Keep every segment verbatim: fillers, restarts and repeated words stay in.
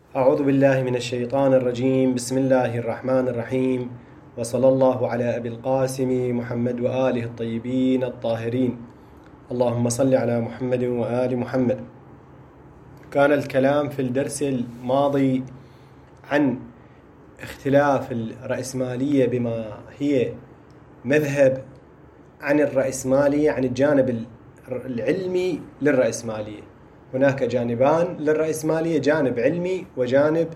أعوذ بالله من الشيطان الرجيم. بسم الله الرحمن الرحيم، وصلى الله على أبي القاسم محمد وآله الطيبين الطاهرين. اللهم صل على محمد وآل محمد. كان الكلام في الدرس الماضي عن اختلاف الرأسمالية بما هي مذهب عن الرأسمالية، عن الجانب العلمي للرأسمالية. هناك جانبان للرأسمالية، جانب علمي وجانب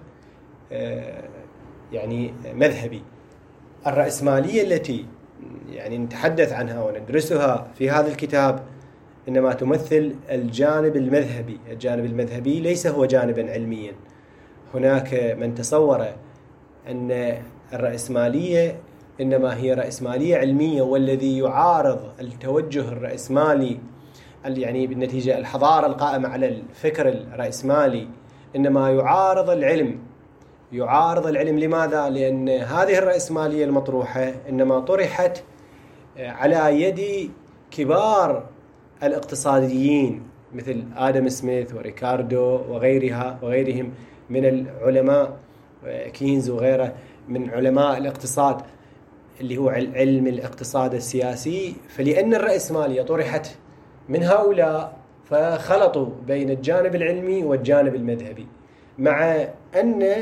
يعني مذهبي. الرأسمالية التي يعني نتحدث عنها وندرسها في هذا الكتاب إنما تمثل الجانب المذهبي. الجانب المذهبي ليس هو جانبا علميا. هناك من تصور أن الرأسمالية إنما هي رأسمالية علمية، والذي يعارض التوجه الرأسمالي يعني بالنتيجة الحضارة القائمة على الفكر الرأسمالي إنما يعارض العلم. يعارض العلم لماذا؟ لأن هذه الرأسمالية المطروحة إنما طرحت على يد كبار الاقتصاديين مثل آدم سميث وريكاردو وغيرها وغيرهم من العلماء، كينز وغيره من علماء الاقتصاد اللي هو علم الاقتصاد السياسي. فلأن الرأسمالية طرحت من هؤلاء فخلطوا بين الجانب العلمي والجانب المذهبي، مع أن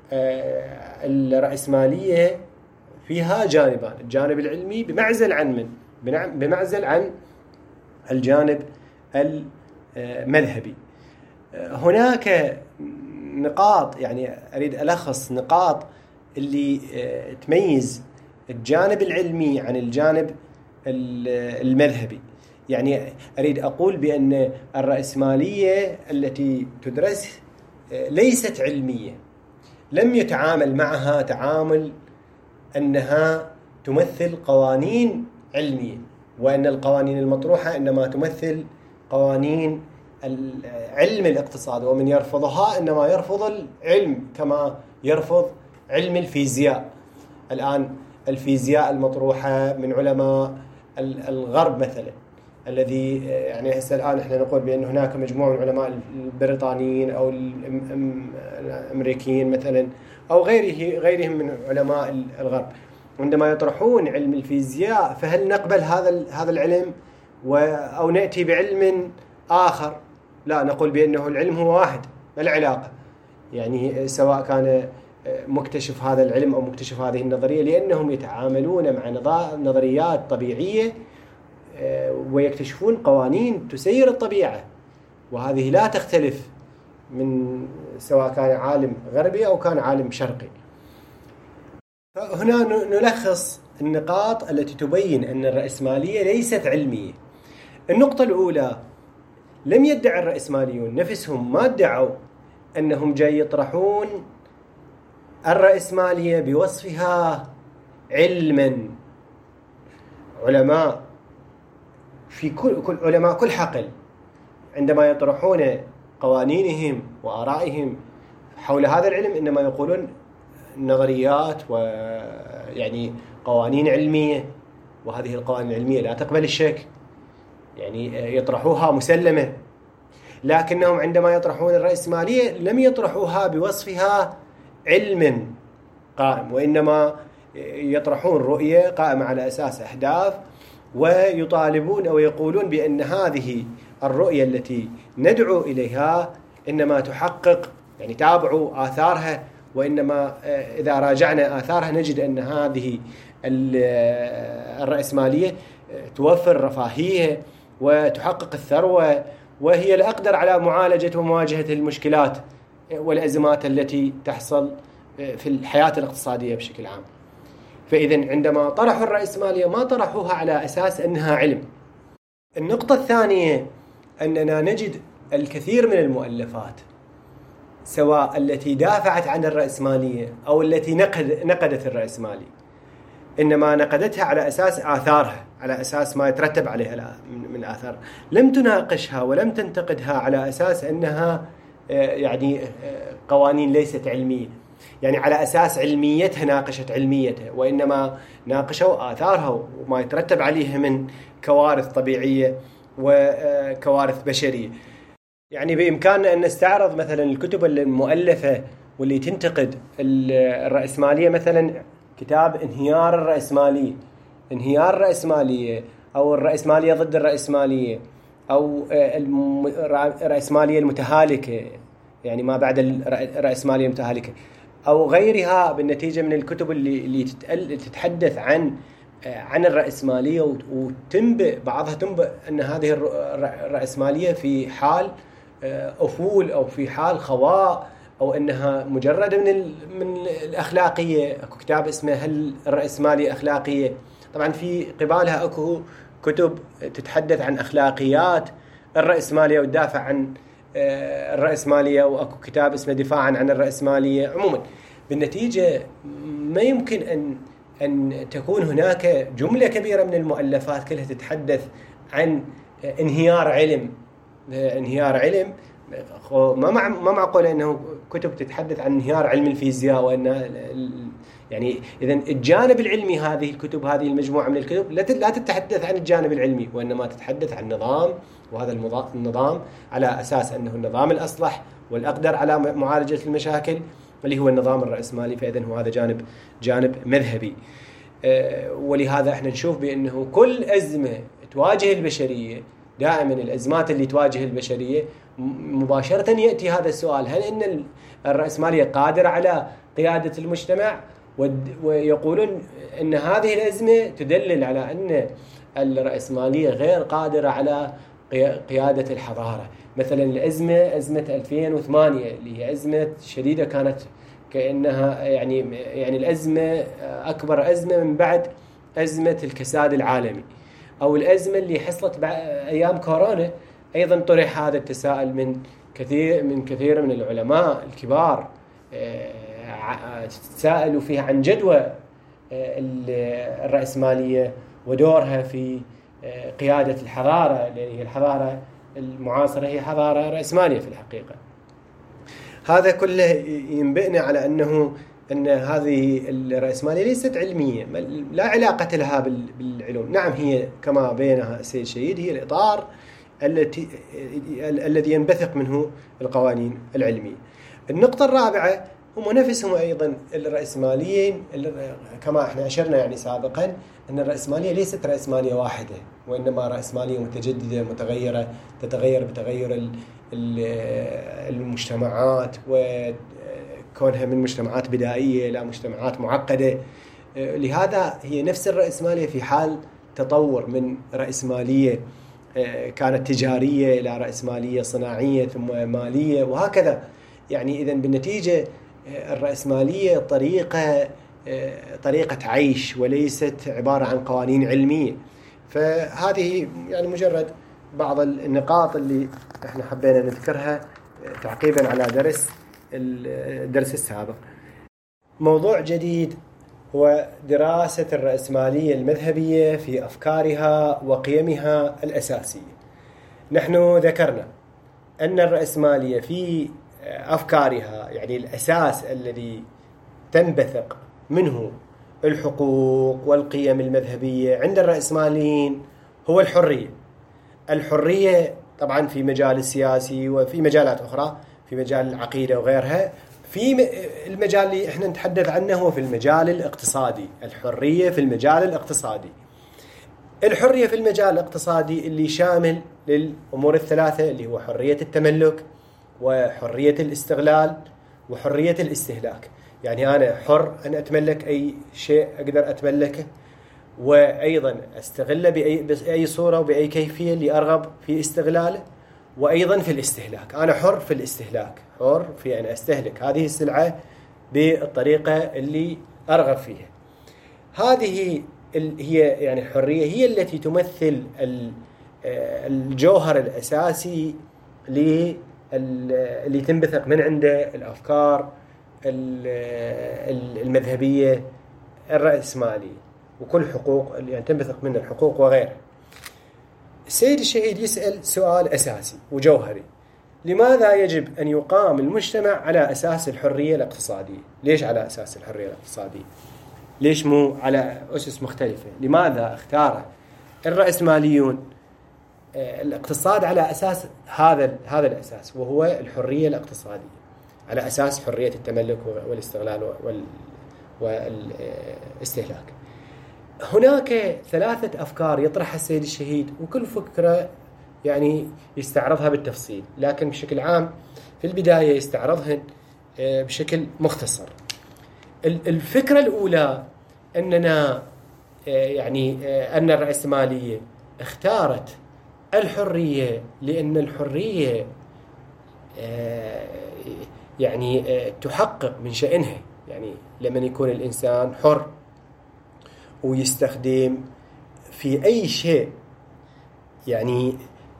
الرأسمالية فيها جانبان: الجانب العلمي بمعزل عن من؟ بمعزل عن الجانب المذهبي. هناك نقاط، يعني أريد ألخص نقاط اللي تميز الجانب العلمي عن الجانب المذهبي. يعني أريد أقول بأن الرأسمالية التي تدرس ليست علمية، لم يتعامل معها تعامل أنها تمثل قوانين علمية، وأن القوانين المطروحة إنما تمثل قوانين علم الاقتصاد، ومن يرفضها إنما يرفض العلم كما يرفض علم الفيزياء. الآن الفيزياء المطروحة من علماء الغرب مثلا، الذي يعني هسه الآن احنا نقول بأن هناك مجموعة من علماء البريطانيين أو الأمريكيين مثلا أو غيره غيرهم من علماء الغرب، عندما يطرحون علم الفيزياء فهل نقبل هذا هذا العلم أو نأتي بعلم آخر؟ لا، نقول بأنه العلم هو واحد. ما العلاقة؟ يعني سواء كان مكتشف هذا العلم أو مكتشف هذه النظرية، لأنهم يتعاملون مع نظريات طبيعية ويكتشفون قوانين تسير الطبيعة، وهذه لا تختلف من سواء كان عالم غربي أو كان عالم شرقي. فهنا نلخص النقاط التي تبين أن الرأسمالية ليست علمية. النقطة الأولى: لم يدعي الرأسماليون نفسهم، ما ادعوا أنهم جاي يطرحون الرأسمالية بوصفها علما. علماء في كل كل علماء كل حقل عندما يطرحون قوانينهم وآرائهم حول هذا العلم إنما يقولون نظريات ويعني قوانين علمية، وهذه القوانين العلمية لا تقبل الشك، يعني يطرحوها مسلمة. لكنهم عندما يطرحون الرأسمالية لم يطرحوها بوصفها علم قائم، وإنما يطرحون رؤية قائمة على أساس أهداف، ويطالبون أو يقولون بأن هذه الرؤية التي ندعو إليها إنما تحقق، يعني تابعوا آثارها، وإنما إذا راجعنا آثارها نجد أن هذه الرأسمالية توفر رفاهية وتحقق الثروة، وهي الأقدر على معالجة ومواجهة المشكلات والأزمات التي تحصل في الحياة الاقتصادية بشكل عام. فإذا عندما طرحوا الرأسمالية ما طرحوها على أساس أنها علم. النقطة الثانية أننا نجد الكثير من المؤلفات سواء التي دافعت عن الرأسمالية أو التي نقد نقدت الرأسمالية إنما نقدتها على أساس آثارها، على أساس ما يترتب عليها من آثار، لم تناقشها ولم تنتقدها على أساس أنها يعني قوانين ليست علمية، يعني على أساس علميتها ناقشت علميتها، وإنما ناقشوا آثارها وما يترتب عليها من كوارث طبيعية وكوارث بشرية. يعني بإمكاننا أن نستعرض مثلا الكتب المؤلفة واللي تنتقد الرأسمالية، مثلا كتاب انهيار الرأسمالية، انهيار الرأسمالية أو الرأسمالية ضد الرأسمالية أو الرأسمالية المتهالكة، يعني ما بعد الرأسمالية المتهالكة، أو غيرها بالنتيجة من الكتب اللي اللي تتحدث عن عن الرأسمالية وتنبئ بعضها تنبئ أن هذه الرأسمالية في حال أفول أو في حال خواء أو أنها مجرد من من الأخلاقية. أكو كتاب اسمه هل الرأسمالية أخلاقية؟ طبعا في قبالها أكو كتب تتحدث عن أخلاقيات الرأسمالية وتدافع عن الرأسمالية، وأكو كتاب اسمه دفاعا عن الرأسمالية. عموما بالنتيجة ما يمكن أن أن تكون هناك جملة كبيرة من المؤلفات كلها تتحدث عن انهيار علم. انهيار علم ما مع ما معقول أنه كتب تتحدث عن انهيار علم الفيزياء، وأن يعني إذا الجانب العلمي هذه الكتب، هذه المجموعة من الكتب لا تتحدث عن الجانب العلمي، وإنما تتحدث عن نظام، وهذا النظام على أساس أنه النظام الأصلح والأقدر على معالجة المشاكل اللي هو النظام الرأسمالي. فإذا هو هذا جانب جانب مذهبي. ولهذا احنا نشوف بأنه كل أزمة تواجه البشرية، دائما الأزمات اللي تواجه البشرية مباشرة يأتي هذا السؤال: هل إن الرأسمالية قادرة على قيادة المجتمع؟ ويقولون أن هذه الأزمة تدلل على أن الرأسمالية غير قادرة على قيادة الحضارة. مثلا الأزمة أزمة ألفين وثمانية اللي هي أزمة شديدة، كانت كأنها يعني يعني الأزمة أكبر أزمة من بعد أزمة الكساد العالمي، أو الأزمة اللي حصلت أيام كورونا. أيضا طرح هذا التساؤل من كثير من كثير من العلماء الكبار، تساءلوا فيها عن جدوى الرأسمالية ودورها في قيادة الحضارة، لأن هي الحضارة المعاصرة هي حضارة رأسمالية في الحقيقة. هذا كله ينبئنا على أنه أن هذه الرأسمالية ليست علمية، لا علاقة لها بالعلوم. نعم هي كما بينها السيد شهيد هي الإطار التي الذي ينبثق منه القوانين العلمية. النقطة الرابعة هم نفسهم أيضا الرأسماليين، كما احنا أشرنا يعني سابقا أن الرأسمالية ليست رأسمالية واحدة، وإنما رأسمالية متجددة متغيرة، تتغير بتغير المجتمعات، وكونها من مجتمعات بدائية إلى مجتمعات معقدة. لهذا هي نفس الرأسمالية في حال تطور من رأسمالية كانت تجارية إلى رأسمالية صناعية ثم مالية وهكذا. يعني إذن بالنتيجة الرأسمالية طريقة طريقة عيش وليست عبارة عن قوانين علمية. فهذه يعني مجرد بعض النقاط اللي احنا حبينا نذكرها تعقيبا على درس الدرس السابق. موضوع جديد هو دراسة الرأسمالية المذهبية في أفكارها وقيمها الأساسية. نحن ذكرنا أن الرأسمالية في أفكارها يعني الأساس الذي تنبثق منه الحقوق والقيم المذهبية عند الرأسماليين هو الحرية. الحرية طبعا في مجال السياسي وفي مجالات أخرى، في مجال العقيدة وغيرها. في المجال اللي احنا نتحدث عنه هو في المجال الاقتصادي، الحرية في المجال الاقتصادي. الحرية في المجال الاقتصادي اللي شامل للأمور الثلاثة، اللي هو حرية التملك وحرية الاستغلال وحرية الاستهلاك. يعني أنا حر أن أتملك أي شيء أقدر أتملكه، وأيضا أستغله بأي, بأي صورة وبأي كيفية اللي أرغب في استغلاله، وأيضا في الاستهلاك. أنا حر في الاستهلاك، حر في أن أستهلك هذه السلعة بالطريقة اللي أرغب فيها. هذه هي يعني الحرية هي التي تمثل الجوهر الأساسي اللي تنبثق من عنده الأفكار المذهبية الرأسمالية وكل حقوق اللي يعني تنبثق من الحقوق وغيرها. السيد الشهيد يسأل سؤال أساسي وجوهري: لماذا يجب أن يقام المجتمع على أساس الحرية الاقتصادية؟ ليش على أساس الحرية الاقتصادية؟ ليش مو على أسس مختلفة؟ لماذا اختار الرأسماليون الاقتصاد على أساس هذا هذا الأساس وهو الحرية الاقتصادية؟ على أساس حرية التملك والاستغلال والاستهلاك. هناك ثلاثة أفكار يطرحها السيد الشهيد، وكل فكرة يعني يستعرضها بالتفصيل، لكن بشكل عام في البداية يستعرضهن بشكل مختصر. الفكرة الأولى أننا يعني أن الرأسمالية اختارت الحرية لأن الحرية يعني تحقق من شأنها، يعني لما يكون الإنسان حر ويستخدم في أي شيء يعني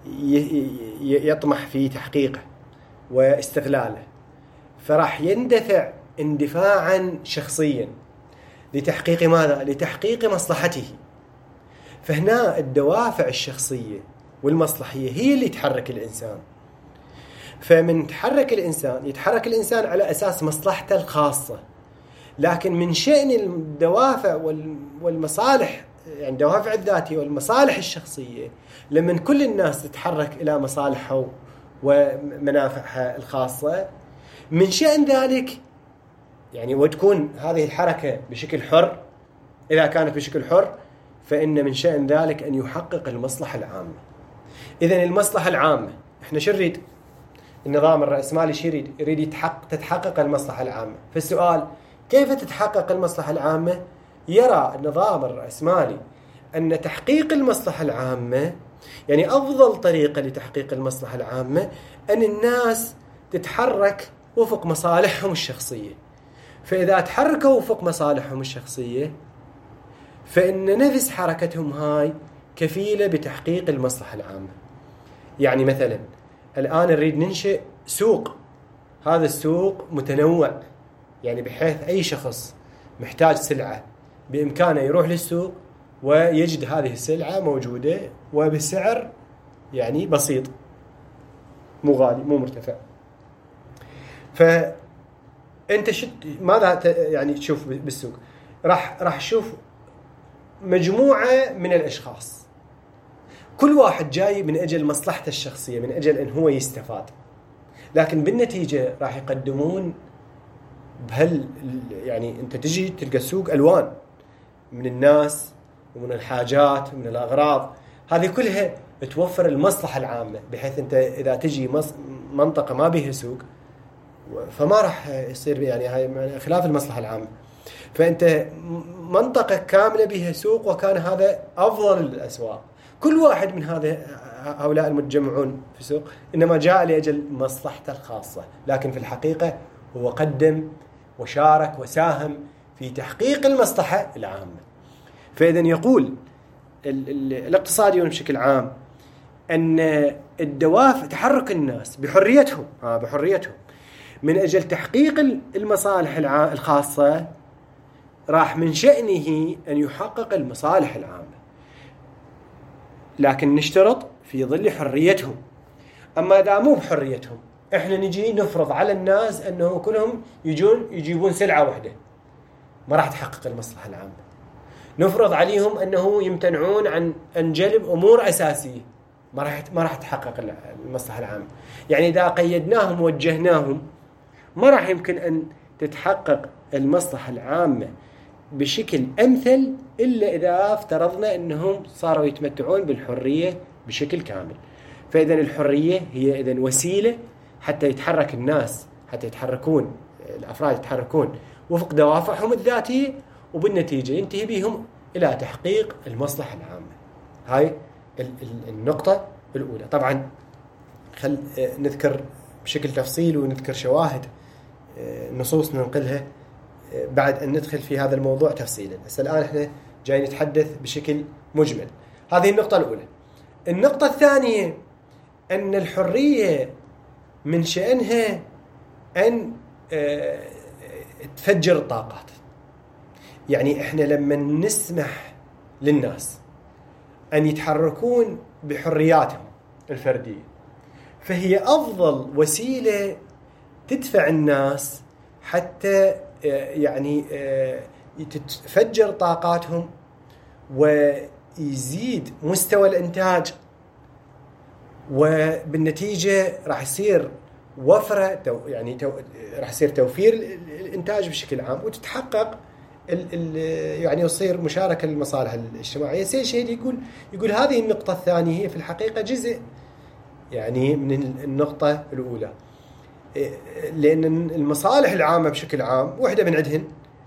يطمح في تحقيقه واستغلاله، فراح يندفع اندفاعا شخصيا لتحقيق ماذا؟ لتحقيق مصلحته. فهنا الدوافع الشخصية والمصلحية هي اللي تحرك الإنسان. فمن تحرك الإنسان يتحرك الإنسان على أساس مصلحته الخاصة، لكن من شأن الدوافع والمصالح، يعني الدوافع الذاتية والمصالح الشخصية، لمن كل الناس تتحرك إلى مصالحها ومنافعها الخاصة، من شأن ذلك يعني وتكون هذه الحركة بشكل حر. إذا كانت بشكل حر فإن من شأن ذلك أن يحقق المصلحة العامة. إذن المصلحة العامة إحنا شو نريد؟ النظام الرأسمالي شو يريد؟ يريد يتحقق تتحقق المصلحة العامة. فالسؤال كيف تتحقق المصلحة العامة؟ يرى النظام الرأسمالي أن تحقيق المصلحة العامة يعني أفضل طريقة لتحقيق المصلحة العامة أن الناس تتحرك وفق مصالحهم الشخصية. فإذا تحركوا وفق مصالحهم الشخصية فإن نفس حركتهم هاي كفيلة بتحقيق المصلحة العامة. يعني مثلا الآن نريد ننشئ سوق، هذا السوق متنوع، يعني بحيث أي شخص محتاج سلعة بإمكانه يروح للسوق ويجد هذه السلعة موجودة وبسعر يعني بسيط، مو غالي مو مرتفع. فأنت شت ماذا يعني تشوف بالسوق؟ راح راح تشوف مجموعة من الأشخاص، كل واحد جاي من أجل مصلحته الشخصية، من أجل أن هو يستفاد، لكن بالنتيجة راح يقدمون بهال يعني أنت تجي تلقى السوق ألوان من الناس ومن الحاجات ومن الأغراض، هذه كلها توفر المصلحة العامة، بحيث أنت إذا تجي منطقة ما بيها سوق فما راح يصير يعني هاي خلاف المصلحة العامة. فأنت منطقة كاملة بها سوق وكان هذا أفضل الأسواق، كل واحد من هذا هؤلاء المتجمعون في سوق إنما جاء لأجل مصلحته الخاصة، لكن في الحقيقة هو قدم وشارك وساهم في تحقيق المصلحة العامة. فإذن يقول الاقتصاديون بشكل عام أن الدوافع تحرك الناس بحريتهم آه بحريتهم من أجل تحقيق المصالح الخاصة، راح من شأنه أن يحقق المصالح العامة، لكن نشترط في ظل حريتهم. أما إذا مو بحريتهم إحنا نجي نفرض على الناس أنه كلهم يجون يجيبون سلعة واحدة، ما راح تحقق المصلحة العامة. نفرض عليهم أنه يمتنعون عن أن جلب أمور أساسية، ما راح ما راح تحقق المصلحة العامة. يعني إذا قيدناهم ووجهناهم ما راح يمكن أن تتحقق المصلحة العامة بشكل أمثل إلا إذا افترضنا أنهم صاروا يتمتعون بالحرية بشكل كامل. فإذا الحرية هي إذن وسيلة حتى يتحرك الناس، حتى يتحركون الأفراد يتحركون وفق دوافعهم الذاتية، وبالنتيجة ينتهي بهم إلى تحقيق المصلحة العامة. هاي النقطة الأولى. طبعا خل نذكر بشكل تفصيل ونذكر شواهد نصوص ننقلها بعد أن ندخل في هذا الموضوع تفصيلا. بس الآن احنا جاي نتحدث بشكل مجمل. هذه النقطة الأولى. النقطة الثانية أن الحرية من شأنها أن تفجر الطاقات. يعني احنا لما نسمح للناس أن يتحركون بحرياتهم الفردية، فهي أفضل وسيلة تدفع الناس حتى يعني تتفجر طاقاتهم ويزيد مستوى الإنتاج، وبالنتيجة راح يصير وفرة يعني تو راح يصير توفير الإنتاج بشكل عام، وتتحقق ال ال يعني يصير مشاركة للمصالح الاجتماعية. سي شيء يقول يقول هذه النقطة الثانية هي في الحقيقة جزء يعني من النقطة الأولى، لأن المصالح العامة بشكل عام واحدة من عندهن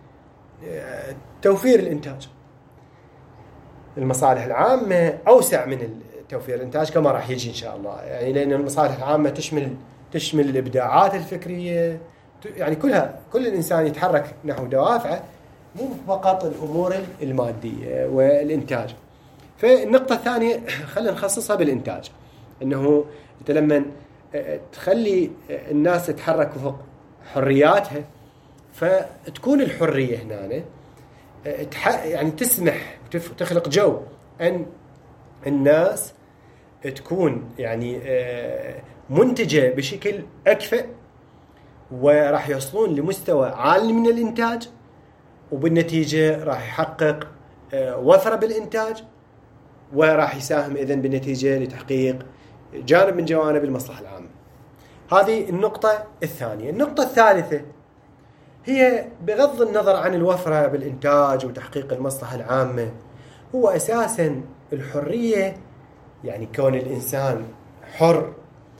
توفير الإنتاج. المصالح العامة أوسع من توفير الإنتاج كما راح يجي إن شاء الله، يعني لأن المصالح العامة تشمل تشمل الإبداعات الفكرية، يعني كلها كل الإنسان يتحرك نحو دوافعه، مو فقط الأمور المادية والإنتاج. فالنقطة الثانية خلينا نخصصها بالإنتاج، إنه أنت لما تخلي الناس تتحرك وفق حرياتها، فتكون الحرية هنا يعني تسمح وتخلق جو أن الناس تكون يعني منتجة بشكل أكفأ، وراح يوصلون لمستوى عالي من الإنتاج، وبالنتيجة راح يحقق وفرة بالإنتاج، وراح يساهم إذن بالنتيجة لتحقيق جانب من جوانب المصلحة العامة. هذه النقطة الثانية. النقطة الثالثة هي بغض النظر عن الوفرة بالإنتاج وتحقيق المصلحة العامة، هو أساساً الحرية، يعني كون الإنسان حر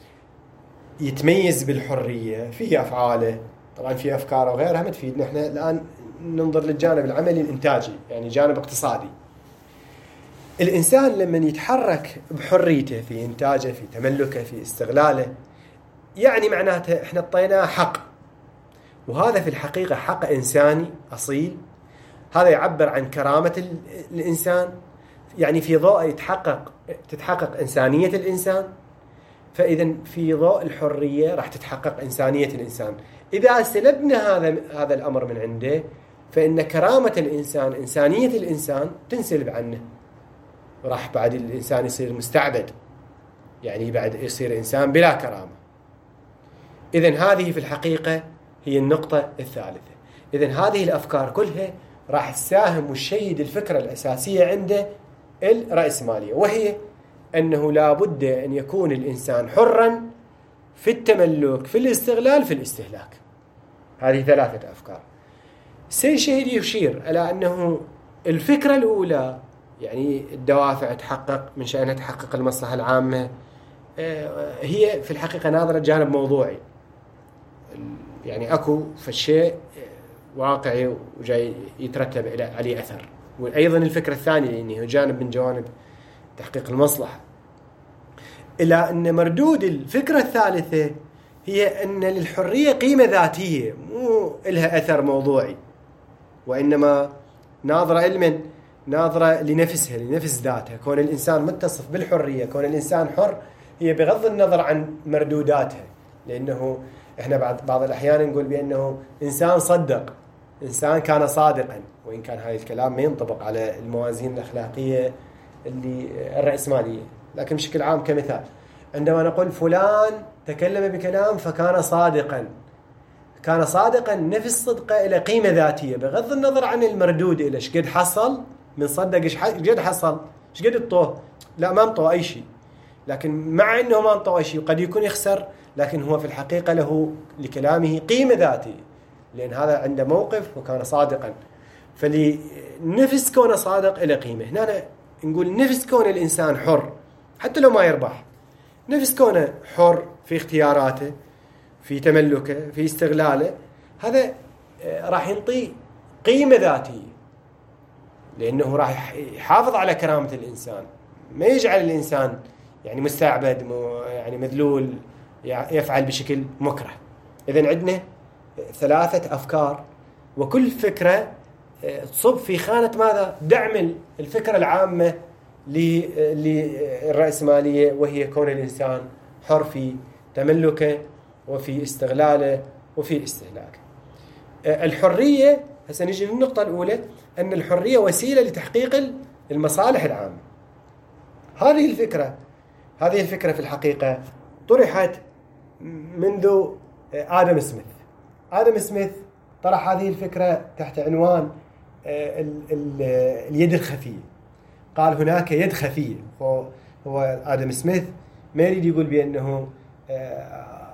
يتميز بالحرية في أفعاله، طبعاً في أفكاره وغيرها ما تفيدنا. إحنا الآن ننظر للجانب العملي الإنتاجي، يعني جانب اقتصادي. الإنسان لما يتحرك بحريته في إنتاجه، في تملكه، في استغلاله، يعني معناته إحنا اعطيناه حق، وهذا في الحقيقة حق إنساني أصيل. هذا يعبر عن كرامة الإنسان، يعني في ضوء يتحقق تتحقق إنسانية الإنسان. فإذا في ضوء الحرية راح تتحقق إنسانية الإنسان. إذا سلبنا هذا هذا الأمر من عنده، فإن كرامة الإنسان، إنسانية الإنسان تنسلب عنه، وراح بعد الإنسان يصير مستعبد، يعني بعد يصير إنسان بلا كرامة. إذن هذه في الحقيقة هي النقطة الثالثة. إذن هذه الأفكار كلها راح تساهم وتشيد الفكرة الأساسية عند الرأسمالية، وهي أنه لا بد أن يكون الإنسان حراً في التملك، في الاستغلال، في الاستهلاك. هذه ثلاثة أفكار. سي شيء يشير إلى أنه الفكرة الأولى، يعني الدوافع تحقق من شأنها تحقق المصلحة العامة، هي في الحقيقة ناظرة جانب موضوعي، يعني أكو فالشيء واقعي وجاي يترتب عليه أثر. وأيضا الفكرة الثانية أنه جانب من جوانب تحقيق المصلحة، إلى أن مردود الفكرة الثالثة هي أن للحرية قيمة ذاتية، مو لها أثر موضوعي، وإنما ناظرة علما ناظرة لنفسها، لنفس ذاتها. كون الإنسان متصف بالحرية، كون الإنسان حر، هي بغض النظر عن مردوداتها. لأنه إحنا بعض بعض الأحيان نقول بأنه إنسان صدق، إنسان كان صادقا، وإن كان هذا الكلام ما ينطبق على الموازين الأخلاقية اللي الرأسمالية، لكن بشكل عام كمثال، عندما نقول فلان تكلم بكلام فكان صادقا، كان صادقا نفس صدقه إلى قيمة ذاتية، بغض النظر عن المردود إلى شقد حصل من صدق، إيش قد حصل، إيش قد الطوه، لا ما انطوا أي شيء. لكن مع أنه ما انطوا أي شيء قد يكون يخسر، لكن هو في الحقيقة له لكلامه قيمة ذاتية، لأن هذا عنده موقف وكان صادقا. فلنفس كونه صادق إلى قيمة. هنا نقول نفس كون الإنسان حر حتى لو ما يربح، نفس كونه حر في اختياراته، في تملكه، في استغلاله، هذا راح ينطي قيمة ذاتية، لأنه راح يحافظ على كرامة الإنسان، ما يجعل الإنسان يعني مستعبد، يعني مذلول، يفعل بشكل مكره. إذن عندنا ثلاثة أفكار، وكل فكرة تصب في خانة ماذا؟ دعم الفكرة العامة للرأسمالية، وهي كون الإنسان حر في تملكه وفي استغلاله وفي استهلاكه. الحرية، هسه نجي للنقطة الأولى، أن الحرية وسيلة لتحقيق المصالح العامة. هذه الفكرة هذه الفكرة في الحقيقة طرحت منذ آدم سميث. آدم سميث طرح هذه الفكرة تحت عنوان ال ال اليد الخفية. قال هناك يد خفية. هو آدم سميث ما يريد يقول بأنه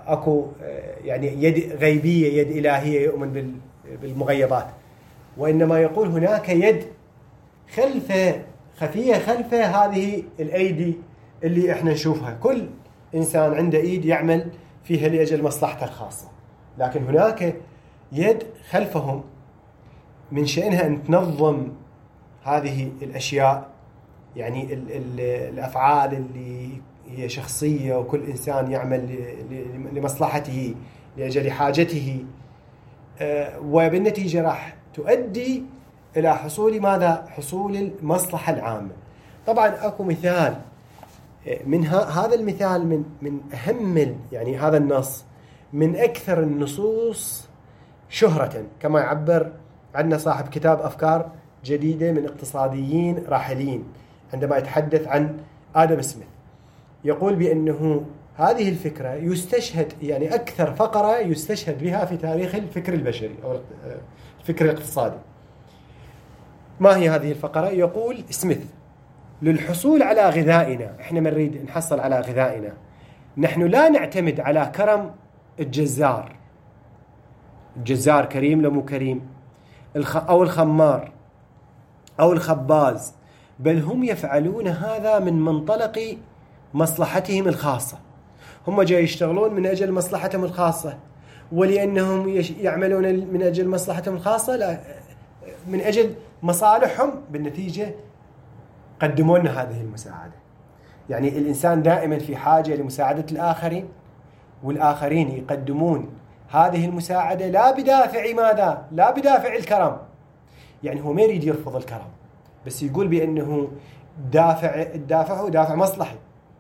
أكو يعني يد غيبية، يد إلهية يؤمن بالمغيبات، وإنما يقول هناك يد خلفه خفية خلفه هذه الأيدي اللي إحنا نشوفها. كل إنسان عنده إيد يعمل فيها لأجل مصلحته الخاصة، لكن هناك يد خلفهم من شأنها أن تنظم هذه الأشياء، يعني ال ال الأفعال اللي هي شخصية، وكل إنسان يعمل لمصلحته لأجل حاجته، وبالنتيجة راح تؤدي إلى حصول ماذا؟ حصول المصلحة العامة. طبعا أكو مثال من هذا المثال من من أهم يعني هذا النص من أكثر النصوص شهرة، كما يعبر عنا صاحب كتاب أفكار جديدة من اقتصاديين راحلين عندما يتحدث عن آدم سميث. يقول بأنه هذه الفكرة يستشهد، يعني أكثر فقرة يستشهد بها في تاريخ الفكر البشري أو الفكر الاقتصادي. ما هي هذه الفقرة؟ يقول سميث: للحصول على غذائنا، احنا نريد نحصل على غذائنا، نحن لا نعتمد على كرم الجزار، الجزار كريم لو مو كريم، أو الخمار أو الخباز، بل هم يفعلون هذا من منطلق مصلحتهم الخاصة. هم جاي يشتغلون من أجل مصلحتهم الخاصة، ولأنهم يعملون من أجل مصلحتهم الخاصة لا من أجل مصالحهم، بالنتيجة قدموا لنا هذه المساعدة. يعني الإنسان دائما في حاجة لمساعدة الآخرين، والآخرين يقدمون هذه المساعدة لا بدافع ماذا؟ لا بدافع الكرم. يعني هو ما يريد يرفض الكرم، بس يقول بأنه دافع الدافع هو دافع مصلحي،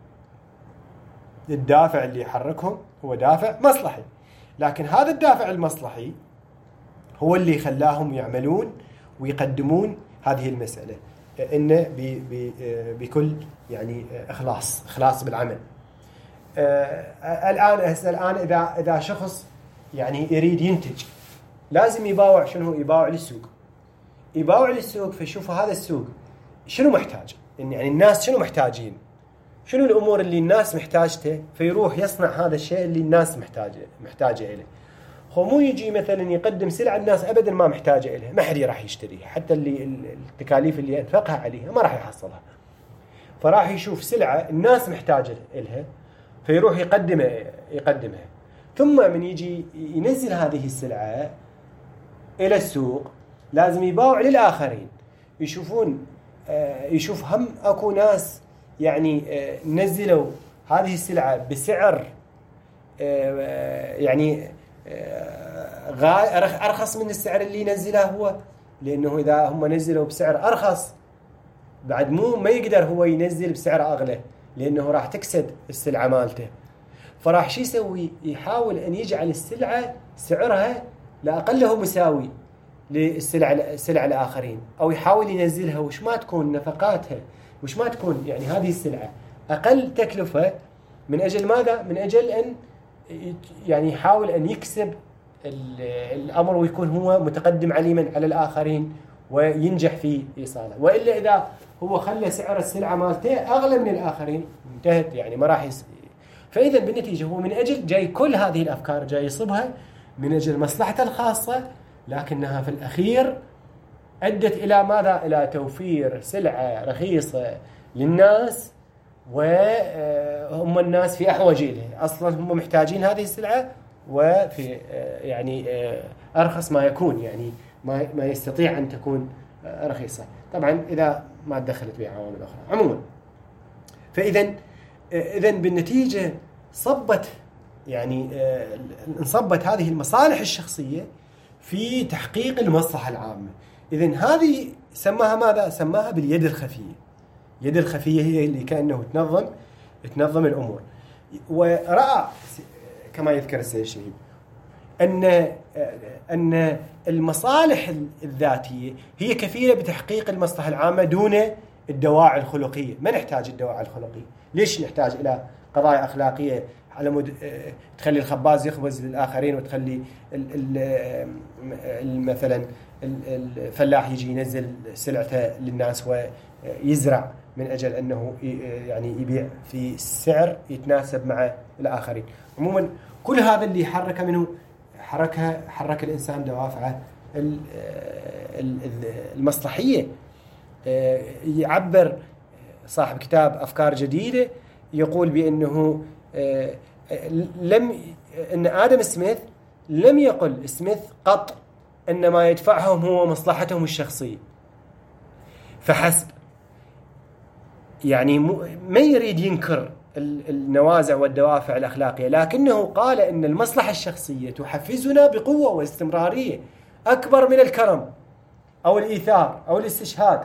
الدافع اللي يحركهم هو دافع مصلحي، لكن هذا الدافع المصلحي هو اللي خلاهم يعملون ويقدمون هذه المسألة إنه بكل يعني إخلاص إخلاص بالعمل. الآن الآن إذا إذا شخص يعني يريد ينتج، لازم يباوع شنو؟ يباوع للسوق، يباوع للسوق، فيشوف هذا السوق شنو محتاج، يعني الناس شنو محتاجين، شنو الأمور اللي الناس محتاجته، فيروح يصنع هذا الشيء اللي الناس محتاجة محتاجة إليه. هو مو يجي مثلا يقدم سلعة الناس أبدا ما محتاجة إليها، ما حد راح يشتريها، حتى اللي التكاليف اللي أنفقها عليها ما راح يحصلها، فراح يشوف سلعة الناس محتاجة إليها فيروح يقدمها يقدمها ثم من يجي ينزل هذه السلعة إلى السوق لازم يباوع للآخرين، يشوفون يشوف هم أكو ناس يعني نزلوا هذه السلعة بسعر يعني أرخص من السعر اللي ينزله هو، لأنه إذا هم نزلوا بسعر أرخص بعد مو ما يقدر هو ينزل بسعر أغلى، لأنه راح تكسد السلعة مالته، فراح شي يسوي؟ يحاول أن يجعل السلعة سعرها لأقله مساوي للسلع السلع الآخرين، أو يحاول ينزلها وش ما تكون نفقاتها، وش ما تكون يعني هذه السلعة أقل تكلفة، من أجل ماذا؟ من أجل أن يعني يحاول أن يكسب الأمر ويكون هو متقدم عليما على الآخرين وينجح في إيصاله. وإلا إذا هو خلى سعر السلعة مالته أغلى من الآخرين انتهت، يعني ما راح يس... فإذا بالنتيجة هو من أجل جاي كل هذه الأفكار جاي يصبها من أجل مصلحته الخاصة، لكنها في الأخير أدت إلى ماذا؟ إلى توفير سلعة رخيصة للناس، وهم الناس في أحوج إليه، أصلا هم محتاجين هذه السلعة وفي يعني أرخص ما يكون، يعني ما ما يستطيع أن تكون رخيصة، طبعا إذا ما دخلت بها عوامل أخرى. عموما فإذا إذا بالنتيجة صبت يعني انصبت هذه المصالح الشخصية في تحقيق المصلحة العامة. إذن هذه سماها ماذا؟ سماها باليد الخفية. يد الخفية هي اللي كأنه تنظم تنظم الأمور. ورأى كما يذكر السيد الشهيد أن أن المصالح الذاتية هي كفيلة بتحقيق المصلحة العامة دون الدواعي الخلقية. ما نحتاج الدواعي الخلقية. ليش نحتاج إلى قضايا أخلاقية على مد... تخلي الخباز يخبز للآخرين، وتخلي ال... ال... مثلا الفلاح يجي ينزل سلعته للناس ويزرع من أجل أنه يعني يبيع في سعر يتناسب مع الآخرين. عموما كل هذا اللي حرك منه حركها حرك الإنسان دوافعه المصلحية. يعبر صاحب كتاب أفكار جديدة يقول بأنه لم أن آدم سميث لم يقل سميث قط أن ما يدفعهم هو مصلحتهم الشخصية فحسب. يعني ما يريد ينكر النوازع والدوافع الأخلاقية، لكنه قال أن المصلحة الشخصية تحفزنا بقوة واستمرارية أكبر من الكرم أو الإيثار أو الاستشهاد.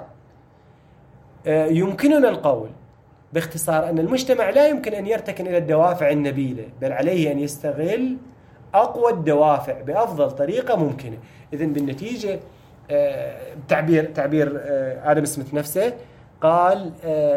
يمكننا القول باختصار أن المجتمع لا يمكن أن يرتكن إلى الدوافع النبيلة، بل عليه أن يستغل أقوى الدوافع بأفضل طريقة ممكنة. إذن بالنتيجة تعبير تعبير آدم سميث نفسه قال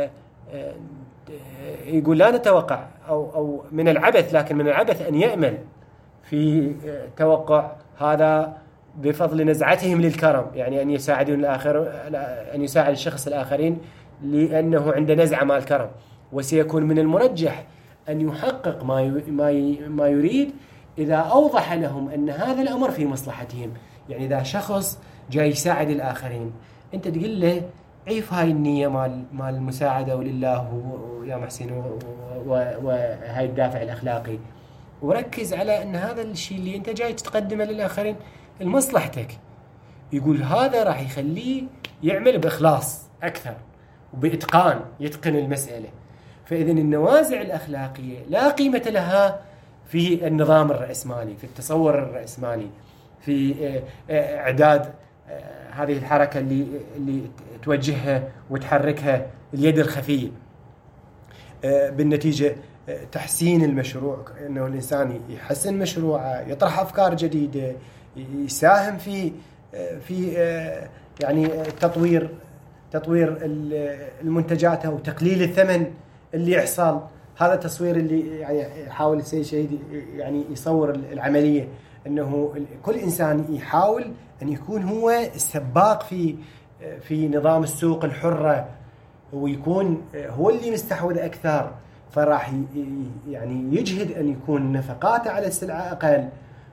يقول لا نتوقع أو أو من العبث، لكن من العبث أن يأمل في توقع هذا بفضل نزعتهم للكرم، يعني أن يساعدون الآخر أن يساعد الشخص الآخرين لأنه عنده نزعة مع الكرم. وسيكون من المرجح أن يحقق ما ما ما يريد إذا أوضح لهم أن هذا الأمر في مصلحتهم. يعني إذا شخص جاي يساعد الآخرين أنت تقول له عيف هاي النية مال مال المساعدة ولله ويا محسن وهاي الدافع الأخلاقي، وركز على أن هذا الشيء اللي أنت جاي تقدمه للآخرين لمصلحتك. يقول هذا راح يخليه يعمل بإخلاص أكثر وبإتقان، يتقن المسألة. فإذن النوازع الأخلاقية لا قيمة لها في النظام الرأسمالي، في التصور الرأسمالي، في إعداد هذه الحركة اللي اللي توجهها وتحركها اليد الخفية. بالنتيجة تحسين المشروع، أنه الإنسان يحسن مشروعه، يطرح أفكار جديدة، يساهم في في يعني تطوير تطوير المنتجات وتقليل الثمن اللي يحصل. هذا تصوير اللي يعني يحاول السيد شهيد يعني يصور العملية، أنه كل إنسان يحاول أن يكون هو السباق في في نظام السوق الحرة، ويكون هو اللي مستحوذ أكثر، فراح يعني يجهد أن يكون نفقاته على السلعة أقل،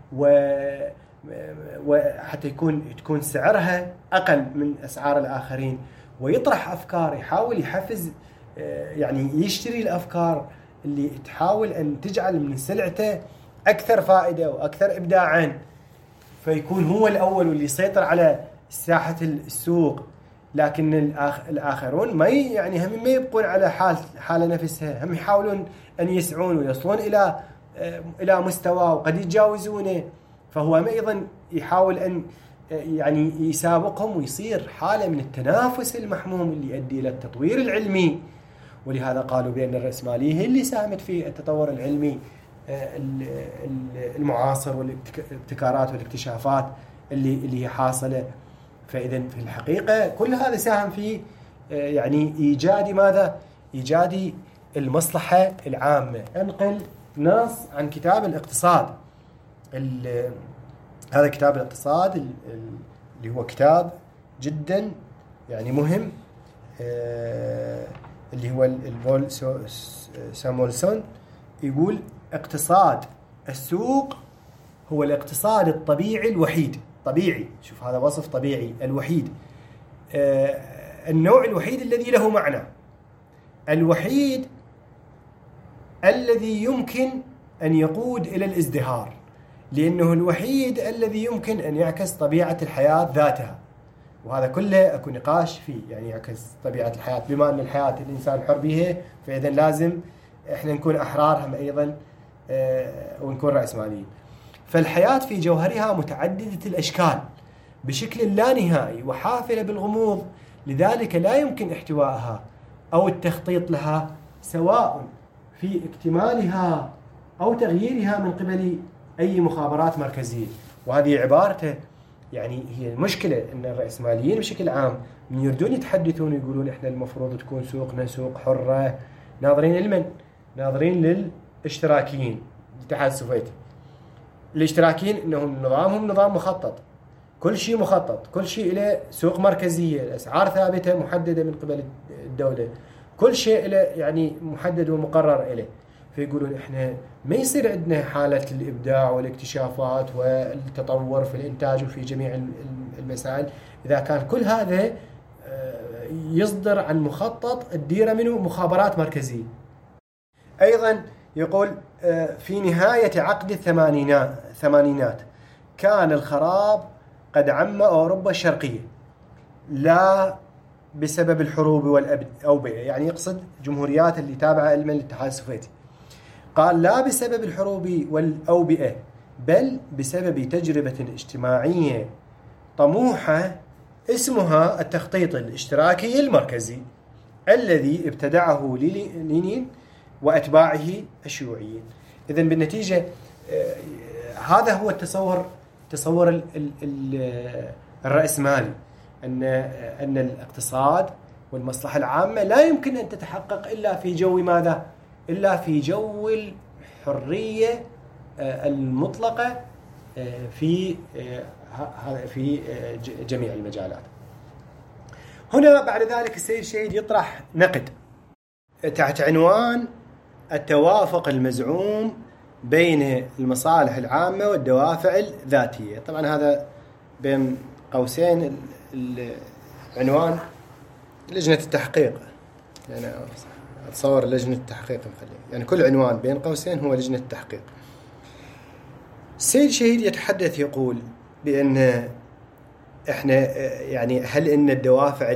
وحتى يكون تكون سعرها أقل من أسعار الآخرين، ويطرح أفكار، يحاول يحفز يعني يشتري الأفكار اللي تحاول أن تجعل من سلعته أكثر فائدة وأكثر إبداعاً، فيكون هو الأول واللي يسيطر على ساحة السوق. لكن الآخرون ما يعني هم ما يبقون على حال حالة نفسها، هم يحاولون أن يسعون ويصلون إلى إلى مستوى وقد يتجاوزونه، فهو أيضا يحاول أن يعني يسابقهم ويصير حالة من التنافس المحموم اللي يؤدي إلى التطوير العلمي. ولهذا قالوا بأن الرأسمالية هي اللي ساهمت في التطور العلمي المعاصر والابتكارات والاكتشافات اللي اللي هي حاصلة. فإذا في الحقيقة كل هذا ساهم في يعني إيجاد ماذا؟ إيجاد المصلحة العامة. أنقل نص عن كتاب الاقتصاد. هذا كتاب الاقتصاد اللي هو كتاب جدا يعني مهم، اللي هو البول سامويلسون يقول اقتصاد السوق هو الاقتصاد الطبيعي الوحيد. طبيعي، شوف هذا وصف طبيعي الوحيد، آه النوع الوحيد الذي له معنى، الوحيد الذي يمكن أن يقود إلى الازدهار، لأنه الوحيد الذي يمكن أن يعكس طبيعة الحياة ذاتها. وهذا كله أكو نقاش فيه، يعني يعكس طبيعة الحياة، بما أن الحياة الإنسان حر بها، فإذا لازم إحنا نكون أحرار هم أيضا آه ونكون رأسماليين. فالحياة في جوهرها متعددة الأشكال بشكل لا نهائي وحافلة بالغموض، لذلك لا يمكن احتوائها أو التخطيط لها سواء في اكتمالها أو تغييرها من قبل أي مخابرات مركزية. وهذه عبارته يعني هي المشكلة، أن الرأسماليين بشكل عام من يردون يتحدثون يقولون إحنا المفروض تكون سوقنا سوق حرة، ناظرين لمن؟ ناظرين اشتراكيين الاتحاد السوفيتي. الاشتراكيين انهم نظامهم نظام مخطط، كل شيء مخطط، كل شيء له سوق مركزيه، الاسعار ثابته محدده من قبل الدوله، كل شيء له يعني محدد ومقرر له. فيقولون احنا ما يصير عندنا حاله الابداع والاكتشافات والتطور في الانتاج وفي جميع المسائل اذا كان كل هذا يصدر عن مخطط تديره منه مخابرات مركزيه. ايضا يقول في نهايه عقد الثمانينات كان الخراب قد عم اوروبا الشرقيه، لا بسبب الحروب والأوبئة، يعني يقصد جمهوريات اللي تابعة للاتحاد السوفيتي. قال لا بسبب الحروب والأوبئة بل بسبب تجربة اجتماعية طموحة اسمها التخطيط الاشتراكي المركزي الذي ابتدعه لينين وأتباعه الشيوعيين. إذن بالنتيجة هذا هو التصور تصور الرأسمالي، أن أن الاقتصاد والمصلحة العامة لا يمكن أن تتحقق إلا في جو ماذا؟ إلا في جو الحرية المطلقة في في جميع المجالات. هنا بعد ذلك السيد الشهيد يطرح نقد تحت عنوان التوافق المزعوم بين المصالح العامة والدوافع الذاتية. طبعا هذا بين قوسين العنوان لجنة التحقيق، يعني أتصور لجنة التحقيق مخليه، يعني كل عنوان بين قوسين هو لجنة التحقيق. السيد الشهيد يتحدث يقول بأن إحنا يعني هل إن الدوافع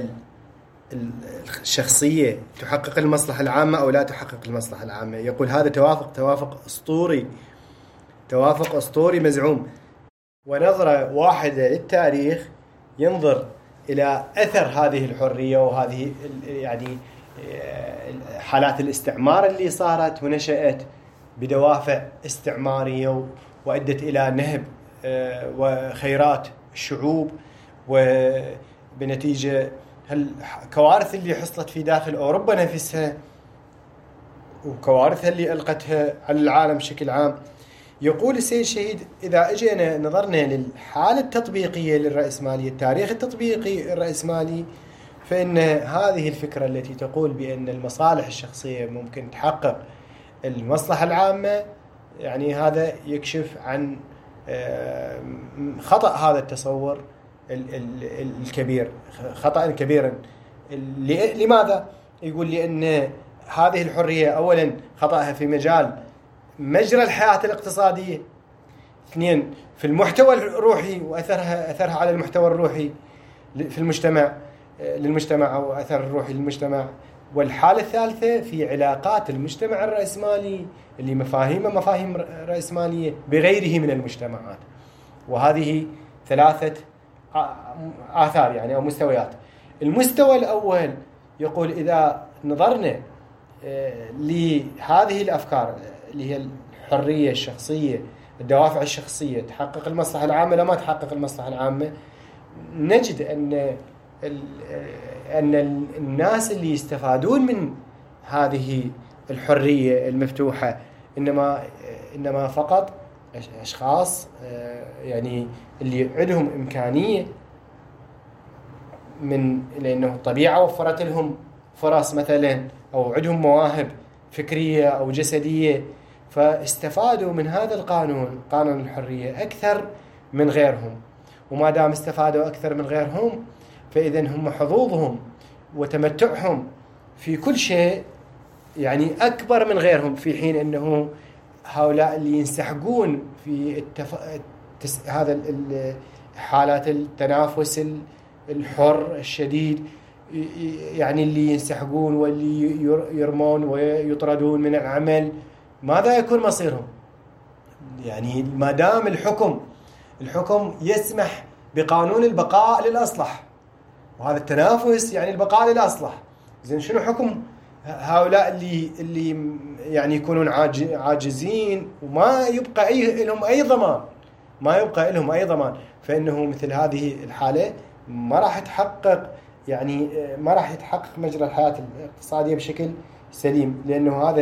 الشخصية تحقق المصلحة العامة أو لا تحقق المصلحة العامة؟ يقول هذا توافق توافق أسطوري، توافق أسطوري مزعوم. ونظرة واحدة للتاريخ ينظر إلى أثر هذه الحرية وهذه يعني حالات الاستعمار اللي صارت ونشأت بدوافع استعمارية وأدت إلى نهب وخيرات الشعوب، وبنتيجة الكوارث اللي حصلت في داخل أوروبا نفسها وكوارثها اللي ألقتها على العالم بشكل عام. يقول السيد الشهيد إذا اجينا نظرنا للحالة التطبيقية للرأسمالية، التاريخ التطبيقي الرأسمالي، فإن هذه الفكرة التي تقول بأن المصالح الشخصية ممكن تحقق المصلحة العامة، يعني هذا يكشف عن خطأ هذا التصور الكبير، خطأ كبيرا. لماذا؟ يقول لأن هذه الحرية أولا خطأها في مجال مجرى الحياة الاقتصادية، اثنين في المحتوى الروحي وأثرها أثرها على المحتوى الروحي في المجتمع للمجتمع أو أثر الروحي للمجتمع، والحالة الثالثة في علاقات المجتمع الرأسمالي اللي مفاهيمه مفاهيم رأسمالية بغيره من المجتمعات. وهذه ثلاثة آثار يعني أو مستويات. المستوى الأول يقول إذا نظرنا لهذه الأفكار اللي هي الحرية الشخصية، الدوافع الشخصية تحقق المصلحة العامة لا ما تحقق المصلحة العامة، نجد أن أن الناس اللي يستفادون من هذه الحرية المفتوحة إنما إنما فقط أشخاص يعني اللي عندهم إمكانية من لأنه الطبيعة وفرت لهم فرص مثلا، أو عندهم مواهب فكرية أو جسدية، فاستفادوا من هذا القانون قانون الحرية أكثر من غيرهم. وما دام استفادوا أكثر من غيرهم فإذن هم حظوظهم وتمتعهم في كل شيء يعني أكبر من غيرهم، في حين أنه هؤلاء اللي ينسحقون في التف... التس... هذا حالات التنافس الحر الشديد، يعني اللي ينسحقون واللي يرمون ويطردون من العمل، ماذا يكون مصيرهم؟ يعني ما دام الحكم الحكم يسمح بقانون البقاء للأصلح، وهذا التنافس يعني البقاء للأصلح، زين شنو حكم هؤلاء اللي اللي يعني يكونون عاجزين وما يبقى أي لهم أي ضمان، ما يبقى لهم أي ضمان، فإنه مثل هذه الحالة ما راح يتحقق يعني ما راح يتحقق مجرى الحياة الاقتصادية بشكل سليم، لأنه هذا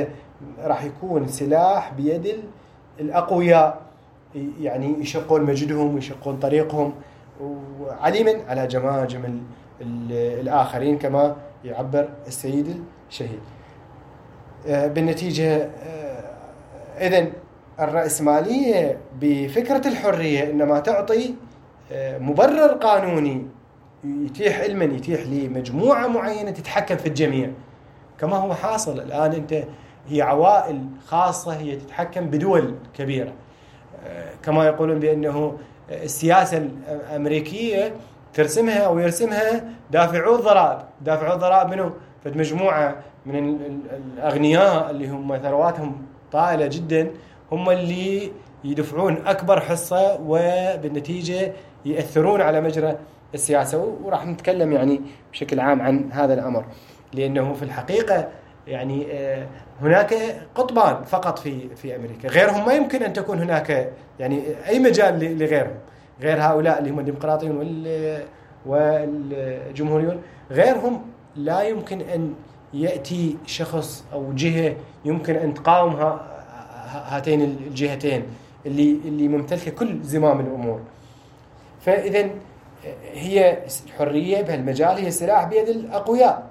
راح يكون سلاح بيد الأقوياء، يعني يشقون مجدهم ويشقون طريقهم، وعليما على جماجم الآخرين كما يعبر السيد الشهيد. بالنتيجة إذن الرأسمالية بفكرة الحرية إنما تعطي مبرر قانوني يتيح علما يتيح لمجموعة معينة تتحكم في الجميع، كما هو حاصل الآن. أنت هي عوائل خاصة هي تتحكم بدول كبيرة، كما يقولون بأنه السياسة الأمريكية ترسمها أو يرسمها دافعو الضرائب. دافعو الضرائب منه؟ فمجموعة من الأغنياء اللي هم ثرواتهم طائلة جدا هم اللي يدفعون أكبر حصة، وبالنتيجة يأثرون على مجرى السياسة. وراح نتكلم يعني بشكل عام عن هذا الأمر، لأنه في الحقيقة يعني هناك قطبان فقط في في أمريكا، غيرهم ما يمكن أن تكون هناك يعني أي مجال لغيرهم، غير هؤلاء اللي هم الديمقراطيون والجمهوريون. غيرهم لا يمكن أن يأتي شخص أو جهة يمكن أن تقاوم هاتين الجهتين اللي اللي ممتلكة كل زمام الأمور. فإذا هي الحرية بهالمجال هي سلاح بيد الأقوياء.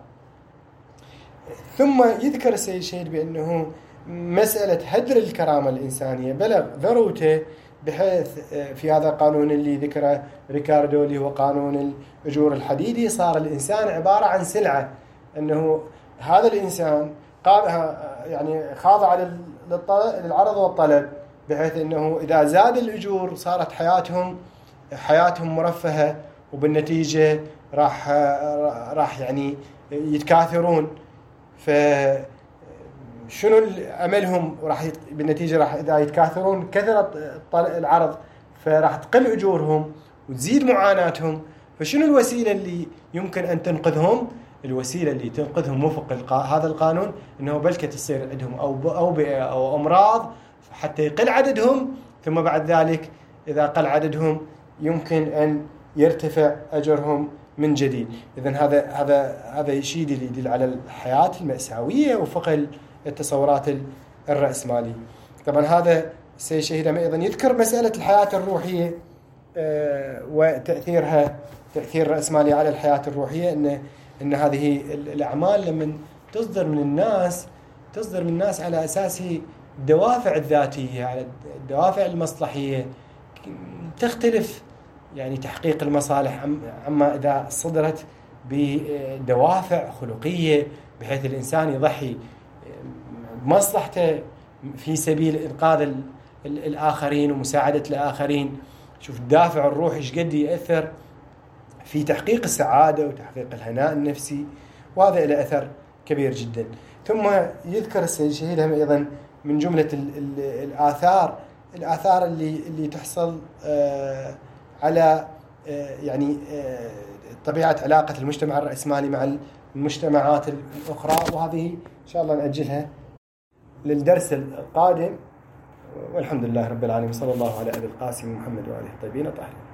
ثم يذكر السيد الشهيد بأنه مسألة هدر الكرامة الإنسانية بلغ ذروته، بحيث في هذا القانون اللي ذكره ريكاردو اللي هو قانون الأجور الحديدي صار الإنسان عبارة عن سلعة، أنه هذا الإنسان يعني خاضع للعرض والطلب، بحيث أنه إذا زاد الأجور صارت حياتهم حياتهم مرفهة، وبالنتيجة راح راح يعني يتكاثرون. فشنو أملهم؟ راح بالنتيجة راح إذا يتكاثرون كثرة العرض فراح تقل أجورهم وتزيد معاناتهم. فشنو الوسيلة اللي يمكن أن تنقذهم؟ الوسيلة اللي تنقذهم وفق هذا القانون إنه بلكة تصير عندهم أو أوبئة أو أمراض حتى يقل عددهم، ثم بعد ذلك إذا قل عددهم يمكن أن يرتفع أجرهم من جديد. إذن هذا هذا هذا يشيد اللي يدل على الحياة المأساوية وفق التصورات الرأسمالية. طبعا هذا الشهيد أيضا يذكر مسألة الحياة الروحية وتأثيرها، تأثير الرأسمالية على الحياة الروحية، إن إن هذه الأعمال لما تصدر من الناس تصدر من الناس على أساس الدوافع الذاتية، على الدوافع المصلحية، تختلف يعني تحقيق المصالح عما إذا صدرت بدوافع خلقية، بحيث الإنسان يضحي بمصلحته في سبيل إنقاذ الآخرين ومساعدة الآخرين. شوف الدافع الروحي ايش قد يأثر في تحقيق السعادة وتحقيق الهناء النفسي، وهذا له أثر كبير جدا. ثم يذكر السيد الشهيد هم أيضا من جملة الآثار الآثار اللي اللي تحصل على يعني طبيعة علاقة المجتمع الرأسمالي مع المجتمعات الأخرى، وهذه إن شاء الله نأجلها للدرس القادم. والحمد لله رب العالمين، صلى الله على أبي القاسم محمد وآله الطيبين الطاهرين.